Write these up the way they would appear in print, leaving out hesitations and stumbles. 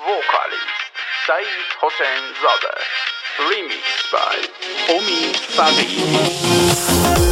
Vocalist Saeed Hossein Zade. Remix by Omi Farid.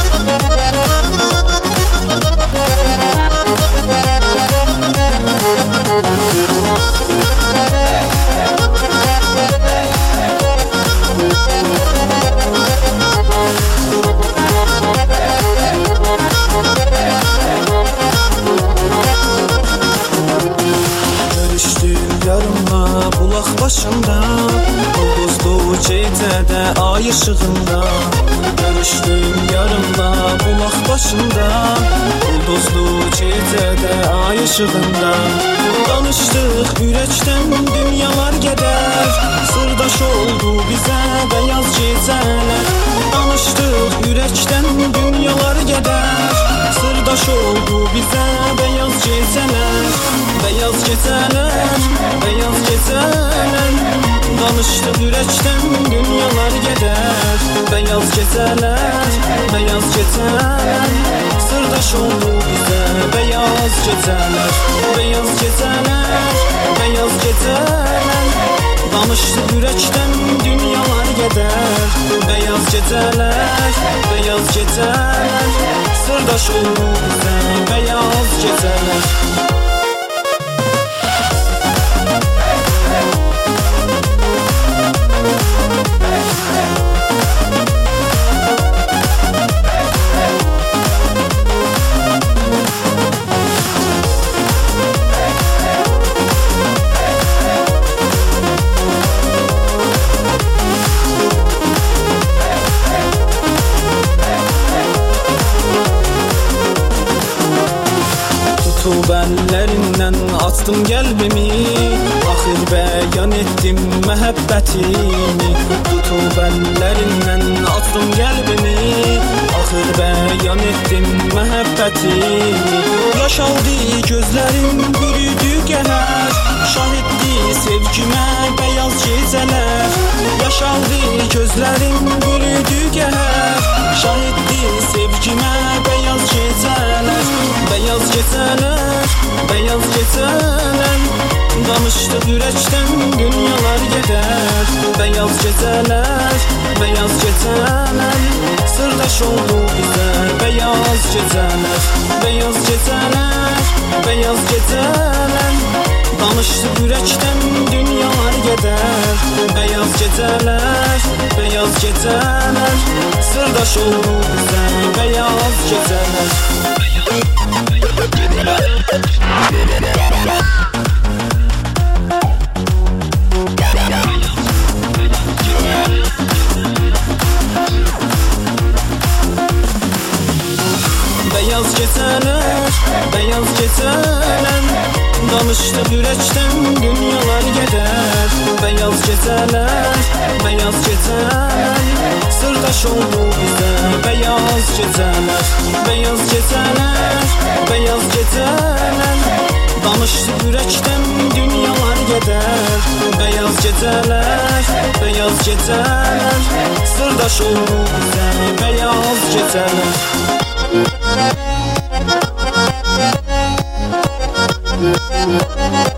Yarımla bulaq başında, ulduzlu gecədə ay ışığında. Görüşdüm yarımla bulaq başında, ulduzlu gecədə ay ışığında. Danışdıq ürəkdən dünyalar gedər, sırdaş oldu bizə bəyaz gecələr. Danışdıq ürəkdən dünyalar gedər, sırdaş oldu bizə bəyaz gecələr. Beyaz gecələr, beyaz gecələr. Danışdıq ürəkdən dünyalar gedər. Beyaz gecələr, beyaz gecələr. Sırdaş oldu bizə beyaz gecələr. Beyaz gecələr, beyaz gecələr. Danışdıq ürəkdən dünyalar gedər. Beyaz gecələr, beyaz gecələr. Sırdaş oldu bizə beyaz gecələr. Bəllərindən açdım qəlbimi, axır bəyan etdim məhəbbətimi. Tutub əllərindən açdım qəlbimi, axır bəyan etdim məhəbbətimi. Yaşaldı gözlərim, bürüdü qəhər, şahiddi sevgimə bəyaz gecələr. Yaşaldı gözlərim, bürüdü qəhər, şahiddi sevgimə bəyaz gecələr. Beyaz gecələr, beyaz gecələr. Danışdıq ürəkdən dünyalar gedər. Beyaz gecələr, beyaz gecələr. Sırdaş oldu bizə beyaz gecələr. Beyaz gecələr, beyaz gecələr. Danışdıq ürəkdən dünyalar gedər. Beyaz gecələr, beyaz gecələr. Sırdaş oldu bizə beyaz gecələr. Beyaz gecələr, beyaz gecələr. Danışdıq ürəkdən dünyalar gedər. Beyaz gecələr, beyaz gecələr. Sırdaş oldu bizə beyaz gecələr. Beyaz gecələr, beyaz gecələr. Danışdıq ürəkdən dünyalar gedər. Beyaz gecələr, beyaz gecələr. Sırdaş oldu bizə beyaz gecələr.